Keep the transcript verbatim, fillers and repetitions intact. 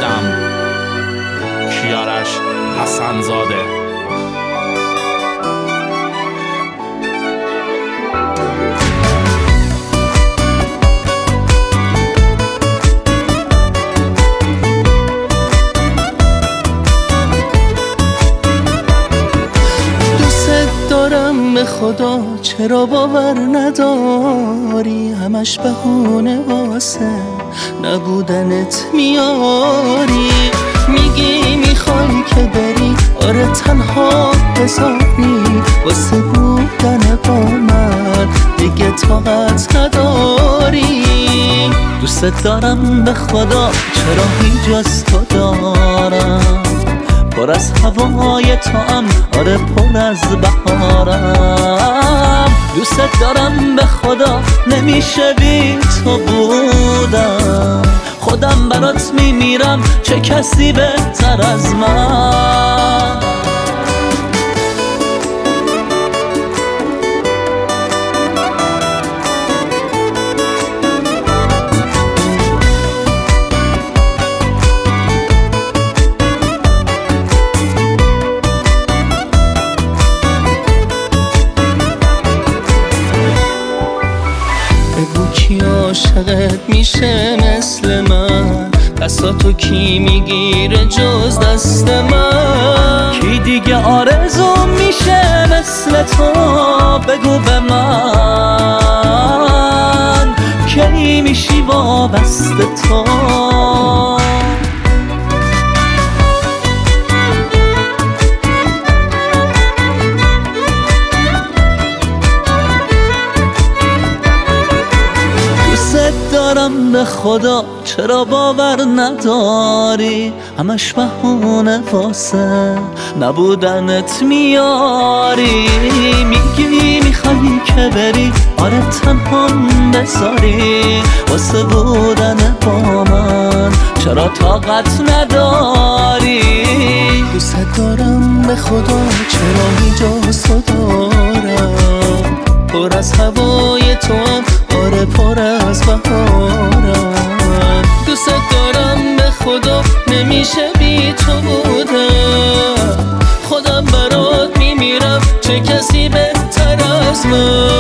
نیستم. کیارش حسن‌زاده. به خدا چرا باور نداری؟ همش بهونه واسه نبودنت میاری. میگی میخوای که بری، آره تنها بذاری، واسه بودن با من دیگه طاقت نداری. دوست دارم به خدا، چرا هیچ از تو دارم، پر از هوای تو ام، آره پر از بهارم. دوست دارم به خدا، نمیشه بی تو بودم. خودم برات میمیرم، چه کسی بهتر از من. بگو کی عاشقت میشه مثل من، دستاتو کی میگیره جز دست من؟ کی دیگه آرزو میشه مثل تو؟ بگو به من کی میشی وابسته تو؟ دارم به خدا، چرا باور نداری؟ همش بهونه واسه نبودنت میاری. میگی میخوایی که بری، آره تنها بذاری، واسه بودن با من چرا طاقت نداری؟ دوست دارم به خدا، چرا اینجا تو دارم، پر از هوای تو هم، آره پر از بهارم. دوست دارم به خدا، نمیشه بی تو بودم. خودم برات میمیرم، چه کسی بهتر از من.